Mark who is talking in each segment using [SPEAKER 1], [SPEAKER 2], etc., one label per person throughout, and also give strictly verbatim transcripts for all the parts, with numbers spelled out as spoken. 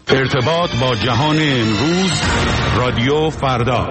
[SPEAKER 1] ارتباط با جهان امروز، رادیو فردا.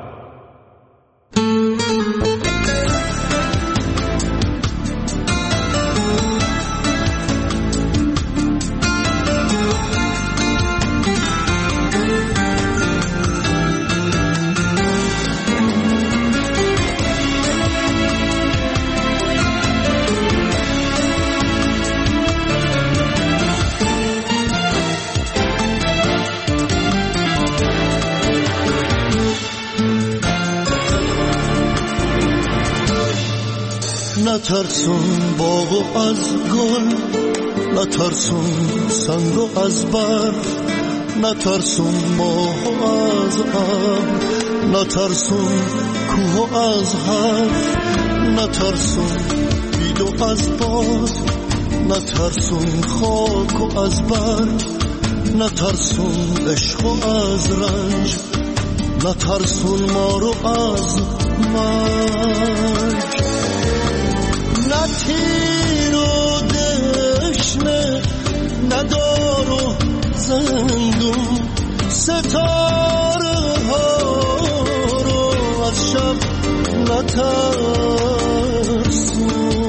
[SPEAKER 2] نترسون باغ از گل، نترسون سنگ از برف، نترسون ماه از ابر، نترسون کوه از حرف، نترسون بید از باد، نترسون خاک و از برگ، نترسون عشق و از رنج، نترسون ما رو از مرگ. نه تیر و دشنه، نه دار و زندون، ستاره ها رو از شب نترسون.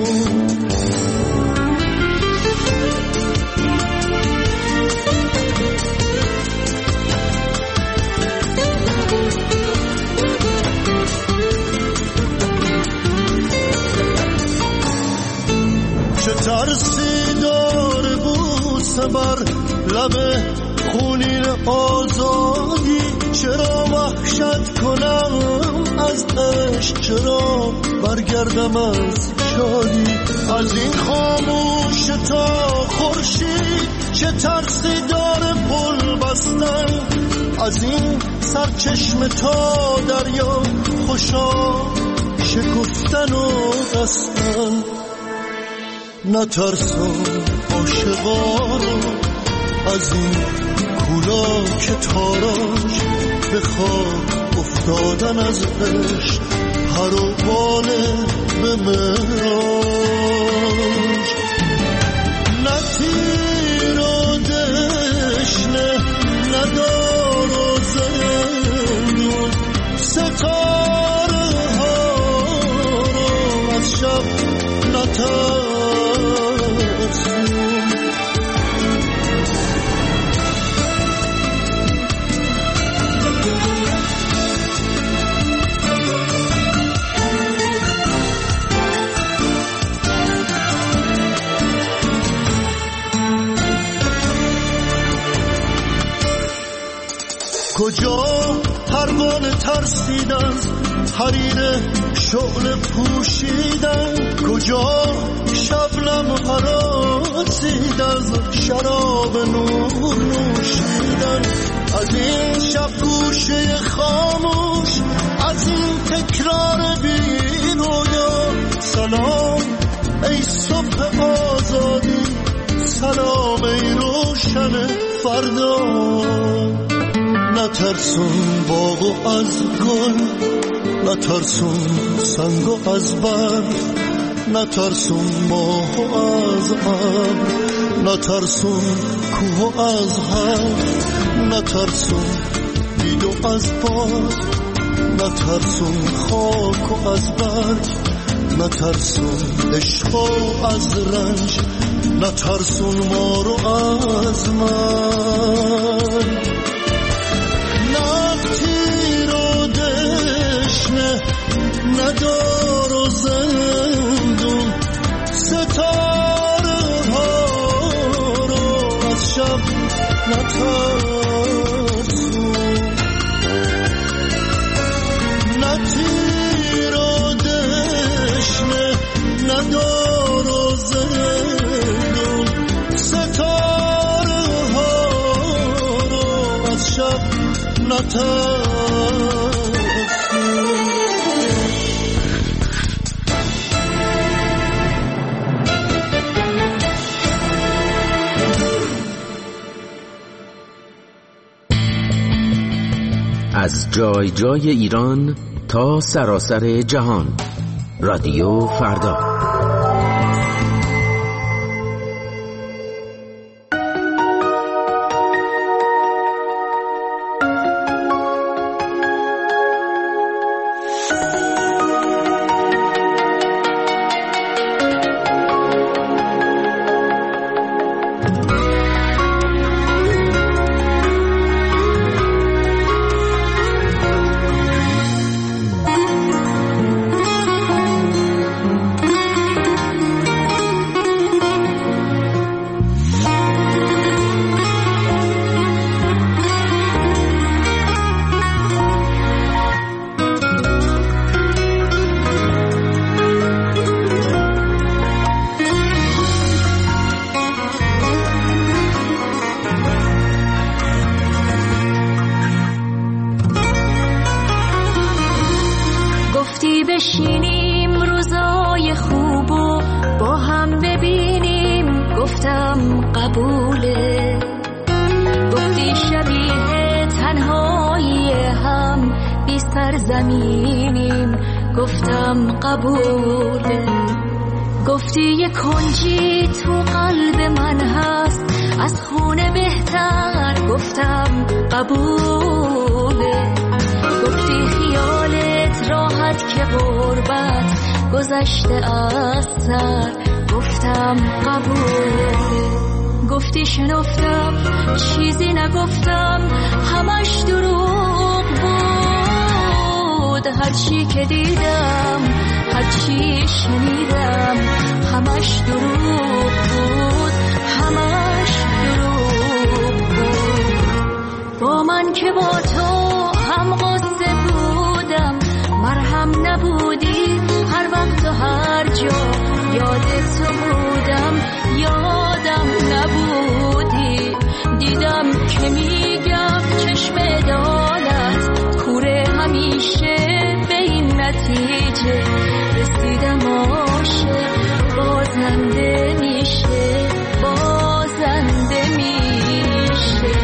[SPEAKER 2] چه ترسی داره بوسه بر لب خونین آزادی، چرا وحشت کنم از عشق، چرا برگردم از شادی، از این خاموش تا خورشید. چه ترسی داره پل بستن، از این سرچشمه تا دریا، خوشا شکفتن و بستن. نترسون عاشقانو از این کولا که تاراج، به خاک افتادن از عشق، هروانه به معراج. نه تیر و دشنه، نه دار و زندون، ستاره ها رو از شب نترسون. کجا پروانه ترسیدن، حریر شعله پوشیدن، کجا شبنم هراسید از شراب نور نوشیدن. از این شب گوشه خاموش، از این تکرار بی رویا، سلام ای صبح آزادی، سلام ای روشن فردا. نترسون باغ از گل، نترسون سنگ از برف، نترسون ماه از ابر، نترسون کوه از حرف، نترسون بید از باد، نترسون خاک و از برگ، نترسون عشق و از رنج، نترسون ما رو از مرگ. ندار و زندون، ستاره ها رو از شب نترسون. نه تیر و دشنه، ندار و زندون، ستاره ها رو از شب نترسون.
[SPEAKER 3] از جای جای ایران تا سراسر جهان، رادیو فردا.
[SPEAKER 4] سرزمینیم گفتم قبوله. گفتی یه کنجی تو قلب من هست از خونه بهتر گفتم قبوله. گفتی خیالت راحت که غربت گذشته از سر گفتم قبوله. گفتی شنفتم چیزی نگفتم همش دروغ بود. هرچی که دیدم هرچی شنیدم همش دروغ بود همش دروغ بود. با من که با تو هم قصه بودم مرهم نبودی هر وقت و هر جا یاد تو بودم یادم نبودی. دیدم که میگم چشم عدالت کوره همیشه به این نتیجه رسیدم عاشق بازنده میشه بازنده میشه.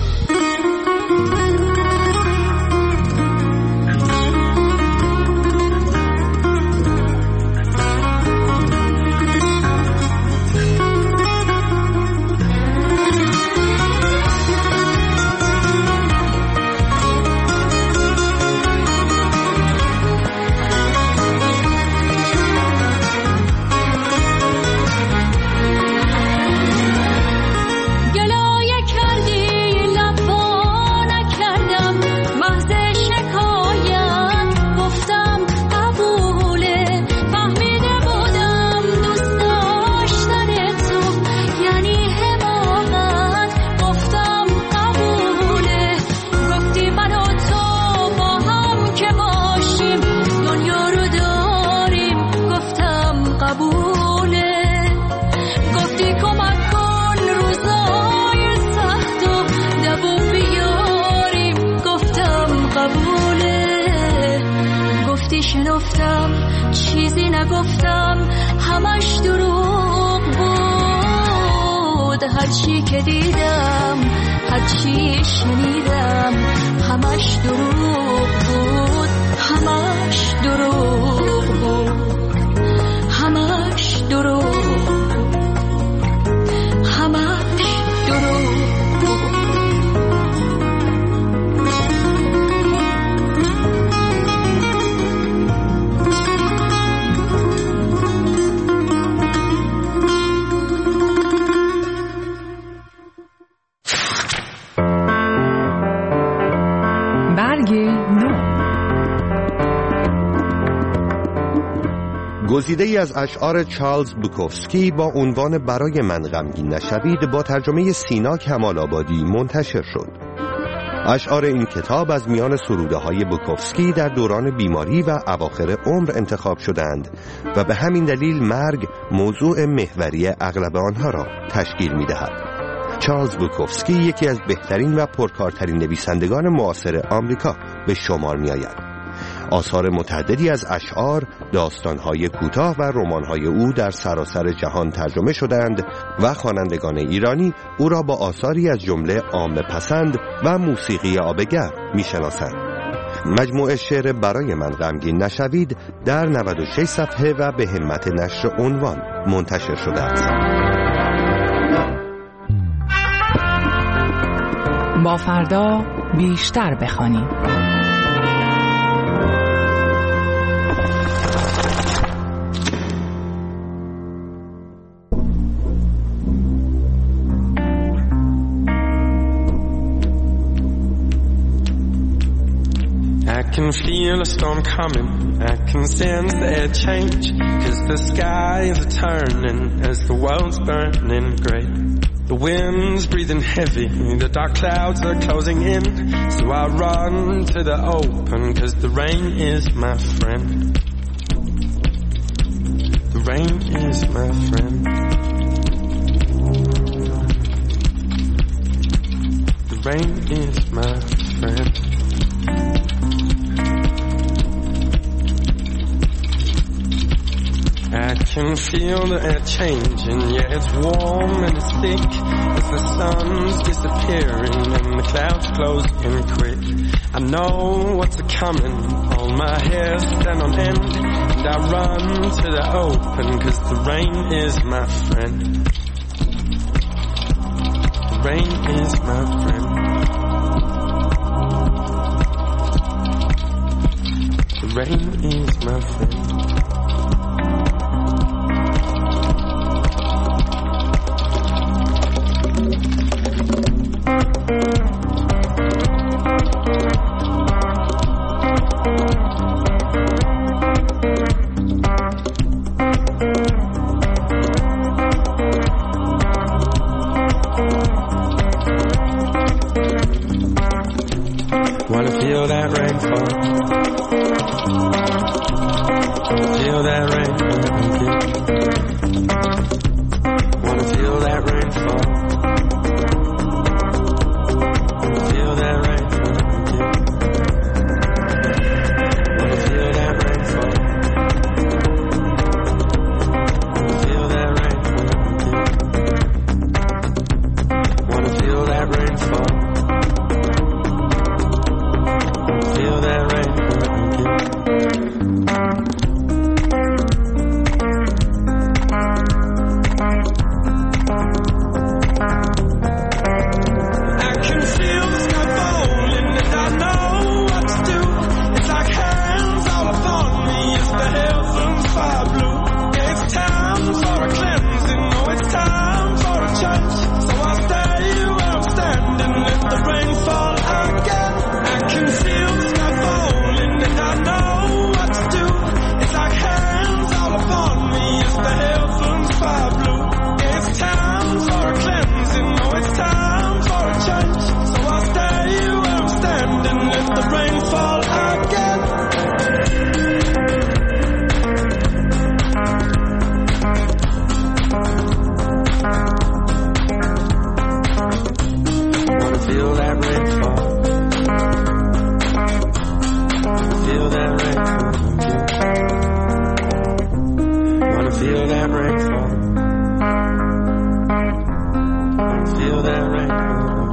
[SPEAKER 4] شنفتم چیزی نگفتم همش دروغ بود. هرچی که دیدم هرچی شنیدم همش دروغ بود همش دروغ بود همش دروغ همش دروغ بود.
[SPEAKER 5] گزیده‌ای از اشعار چارلز بوکوفسکی با عنوان برای من غمگین نشوید با ترجمه سینا کمال‌آبادی منتشر شد. اشعار این کتاب از میان سروده‌های بوکوفسکی در دوران بیماری و اواخر عمر انتخاب شدند و به همین دلیل مرگ موضوع محوری اغلب آنها را تشکیل می‌دهد. چارلز بوکوفسکی یکی از بهترین و پرکارترین نویسندگان معاصر آمریکا به شمار می‌آید. آثار متعددی از اشعار، داستان‌های کوتاه و رمان‌های او در سراسر جهان ترجمه شدند و خوانندگان ایرانی او را با آثاری از جمله عامه پسند و موسیقی آبگر می‌شناسند. مجموعه شعر برای من غمگین نشوید در نود و شش صفحه و به همت نشر عنوان منتشر شده است.
[SPEAKER 6] با فردا بیشتر بخوانیم.
[SPEAKER 7] I can feel a storm coming, I can sense the air change, 'cause the skies are turning as the world's burning grey. The wind's breathing heavy, the dark clouds are closing in, so I run to the open, 'cause the rain is my friend. The rain is my friend. The rain is my friend. I can feel the air changing, yeah, it's warm and it's thick, as the sun's disappearing and the clouds close in quick. I know what's coming. All my hair stand on end, and I run to the open, 'cause the rain is my friend. The rain is my friend. The rain is my friend. Wanna feel that rainfall. Feel that rain. Wanna feel that rainfall. Feel that rain. Wanna feel that rainfall. Feel that rain. Wanna feel that rainfall. Feel that rain. I can feel the sky falling and I know what to do. It's like hands all upon me as the heavens fire blue. It's time for a cleansing, oh it's time for a change. So I'll stay where I'm standing, let the rain fall again. I can feel the sky falling and I know what to do. It's like hands all upon me as the heavens fire blue. It's time for a cleansing, oh it's time for a change. So I'll stay where I'm standing, let the rain fall again. Wanna feel that rainfall. Feel that rainfall. Wanna feel that rainfall. Feel that rainfall.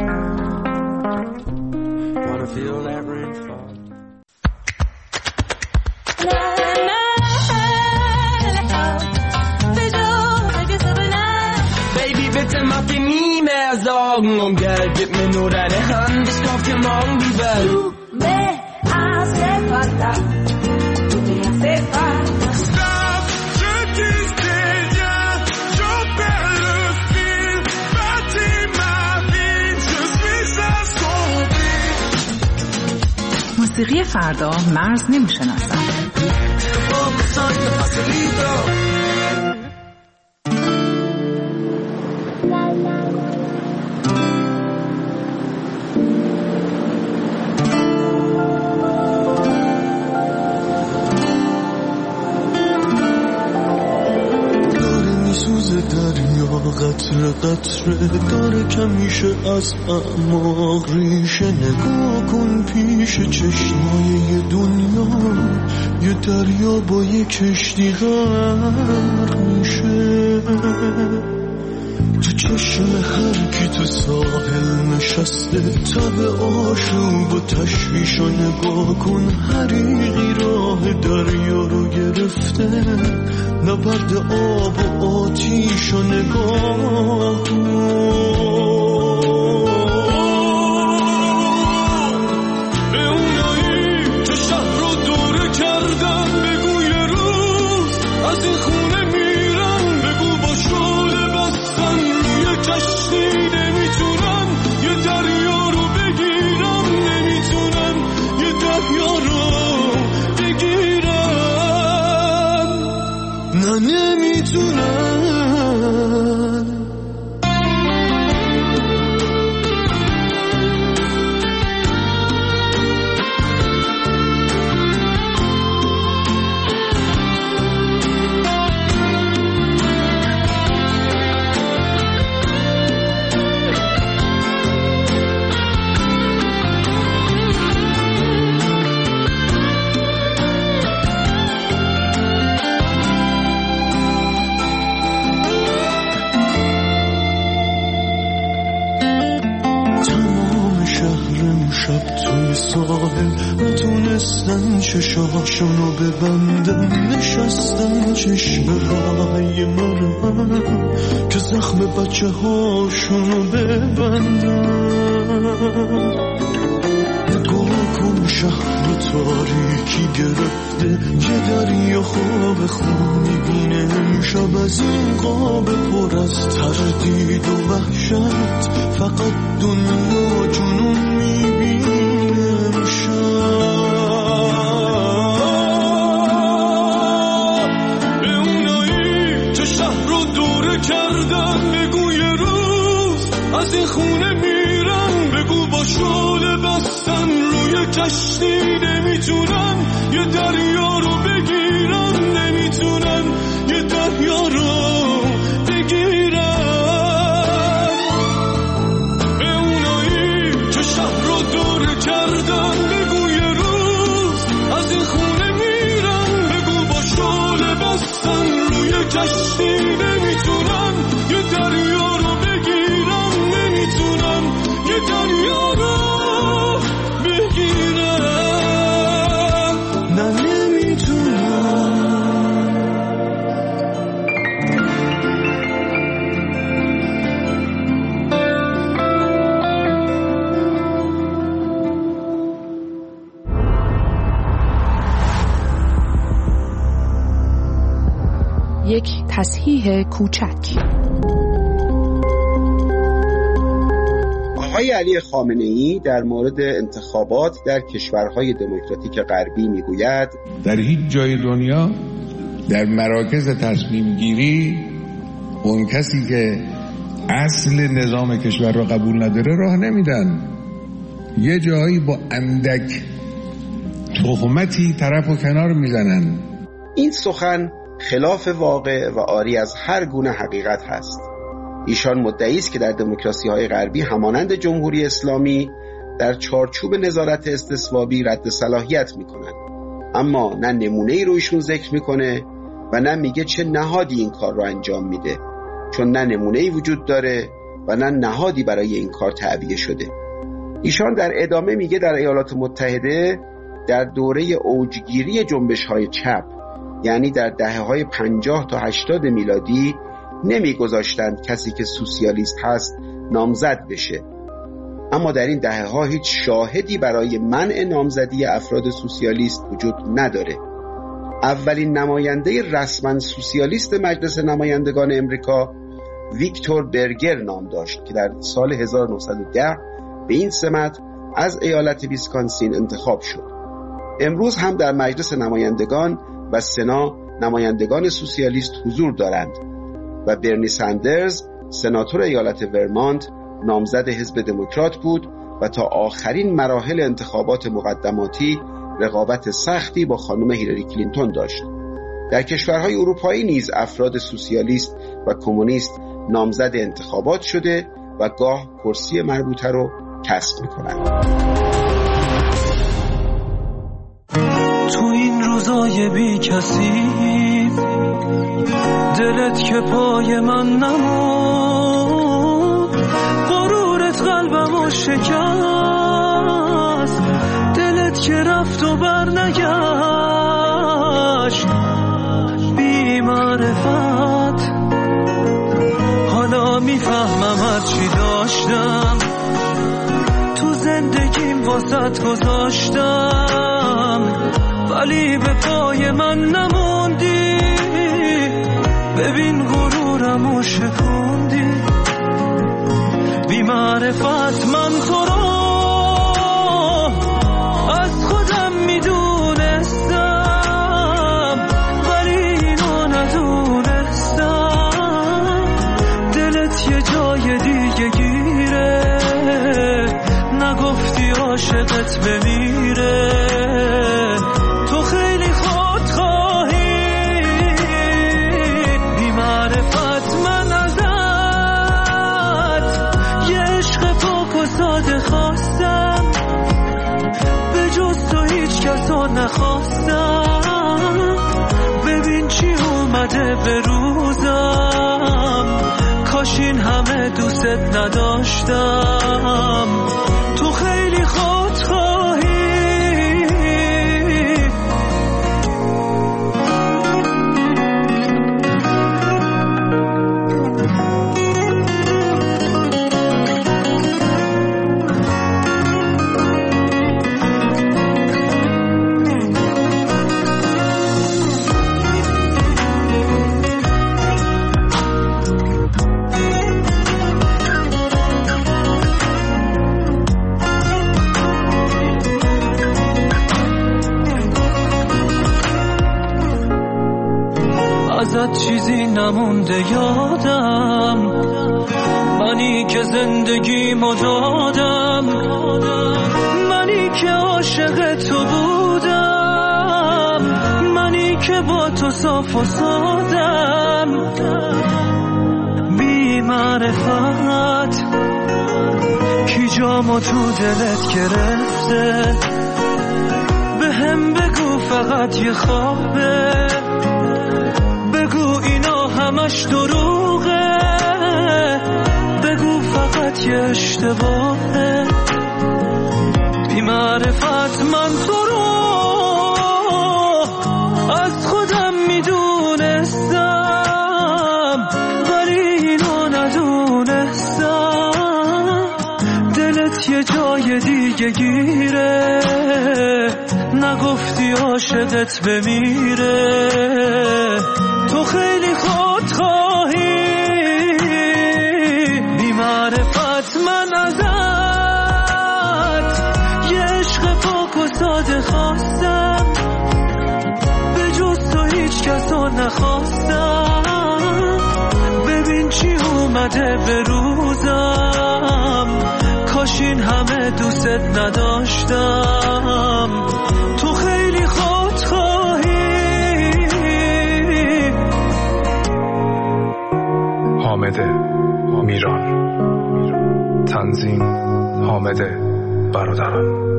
[SPEAKER 7] Wanna feel that rainfall. Baby, bitte mach dir nie mehr Sorgen um Geld. Gib mir nur deine Hand, ich kauf dir morgen die Welt.
[SPEAKER 4] Me hace falta, tú me hace falta.
[SPEAKER 2] Stop, je disais rien, je perds le fil, bâtis ma vie, je suis assombri.
[SPEAKER 6] موسیقی فردا مرز نمیشناسد.
[SPEAKER 2] دریا قطره قطره داره کمیشه از اعماق ریشه. نگاه کن پیش چشمای دنیا یه دریا با یه کشتی غرق میشه. تو چشم هر کی تو ساحل نشسته تب آشوب و تشویش و نگاه کن حریقی راه دریا رو گرفته. نبرد آب و آتیش و نگاه به اونایی که شهر رو دوره کردن بگو یه روز از این خونه میرن. بگو با شعله بستن روی کشتی نمیتونن یه دریا رو بگیرن. نمیتونن یه دریا رو بگیرن. نه نمیتونن. اون شب توی ساحل نتونستن چشاشونو ببندن، نشستن چشم های مرم که زخم بچه هاشونو ببندن. نگاه کن شهر تاریکی گرفته، یه دریا خواب خون میبینه امشب از این قاب پر از تردید و وحشت، فقط دنیا جنون میبینه امشب. به اونایی که شهر رو دوره کردن بگو یه روز از این خونه میرن، بگو با شعله بستن روی کشتی نمیتونن یه دریا رو بگیرن، نمیتونن یه دریا رو بگیرن. به اونایی که شهر رو دوره کردن بگو یه روز از این خونه میرن، بگو با شعله بستن روی کشتی نمیتونن یه دریا رو بگیرن، نمیتونن یه دریا رو بگیرن، نه نمیتونن.
[SPEAKER 6] یک تصحیح کوچک.
[SPEAKER 8] آقای علی خامنه‌ای در مورد انتخابات در کشورهای دموکراتیک غربی میگوید
[SPEAKER 9] در هیچ جای دنیا در مراکز تصمیم گیری اون کسی که اصل نظام کشور را قبول نداره راه نمیدن، یه جایی با اندک تهمتی طرف و کنار میزنن.
[SPEAKER 8] این سخن خلاف واقع و عاری از هر گونه حقیقت هست. ایشان مدعی است که در دموکراسی‌های غربی همانند جمهوری اسلامی در چارچوب نظارت استثوابی رد صلاحیت میکنن، اما نه نمونه‌ای رو ایشون ذکر میکنه و نه میگه چه نهادی این کار رو انجام میده، چون نه نمونه‌ای وجود داره و نه نهادی برای این کار تعبیه شده. ایشان در ادامه میگه در ایالات متحده در دوره اوجگیری جنبش‌های چپ، یعنی در دهه‌های پنجاه تا هشتاد میلادی، نمیگذاشتند کسی که سوسیالیست هست نامزد بشه، اما در این دهه‌ها هیچ شاهدی برای منع نامزدی افراد سوسیالیست وجود نداره. اولین نماینده رسما سوسیالیست مجلس نمایندگان امریکا ویکتور برگر نام داشت که در سال هزار و نهصد و ده به این سمت از ایالت ویسکانسین انتخاب شد. امروز هم در مجلس نمایندگان و سنا نمایندگان سوسیالیست حضور دارند و برنی ساندرز سناتور ایالت ورمانت نامزد حزب دموکرات بود و تا آخرین مراحل انتخابات مقدماتی رقابت سختی با خانم هیلاری کلینتون داشت. در کشورهای اروپایی نیز افراد سوسیالیست و کمونیست نامزد انتخابات شده و گاه کرسی مربوطه رو کسب می‌کنند.
[SPEAKER 2] تو این روزای بی کسی دلت که پای من نمون، غرورت قلبمو شکست، دلت که رفت و بر نگشت بی معرفت. حالا میفهمم از چی داشتم تو زندگیم واسط گذاشتم، ولی به پای من نموندی، ببین غرورمو شکوندی. بی معرفت من تو رو از خودم میدونستم، ولی اینو ندونستم. دلت یه جای دیگه گیره، نگفتی عاشقت بمیره. تو خیلی خودخواهی، بی معرفت من ازت یه عشق پاک و ساده خواستم، به جز تو هیچ کسا نخواستم. ببین چی اومده به روزم، کاش این همه دوست نداشتم. تو خیلی خوب ازت چیزی نمونده یادم، منی که زندگیمو دادم، منی که عاشق تو بودم، منی که با تو صاف و سادم. بی معرفت کی جامو تو دلت گرفته، به هم بگو فقط یه خوابه، بگو اینا همش دروغه، بگو فقط یه اشتباهه. بی معرفت من تو رو از خودم میدونستم، ولی اینو ندونستم. دلت یه جای دیگه گیره، نگفتی عاشقت بمیره. تو خیلی خودخواهی، بی معرفت من ازت یه عشق پاک و ساده خواستم، به جز تو هیچ کسو نخواستم. ببین چی اومده به روزم، کاش این همه دوست نداشتم. تو خیلی خودخواهی.
[SPEAKER 10] حامد میران، تنظیم حامد برادران.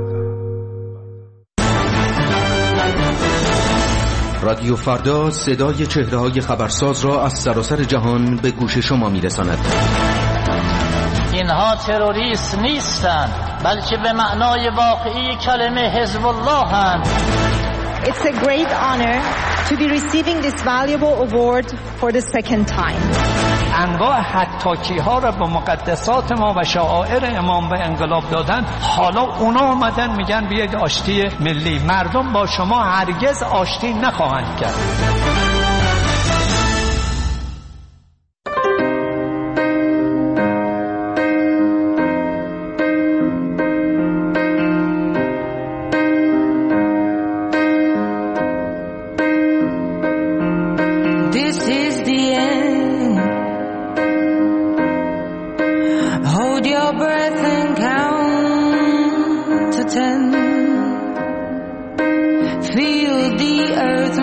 [SPEAKER 3] رادیو فردا صدای چهره‌های خبرساز را از سراسر جهان به گوش شما می‌رساند.
[SPEAKER 11] اینها تروریست نیستند، بلکه به معنای واقعی کلمه حزب الله هستند.
[SPEAKER 12] It's a great honor to be receiving this valuable award for the second time.
[SPEAKER 13] انواع حتاکی ها را به مقدسات ما و شعائر امام به انقلاب دادن، حالا اونا آمدن میگن بیاید آشتی ملی. مردم با شما هرگز آشتی نخواهند کرد.
[SPEAKER 4] Feel the earth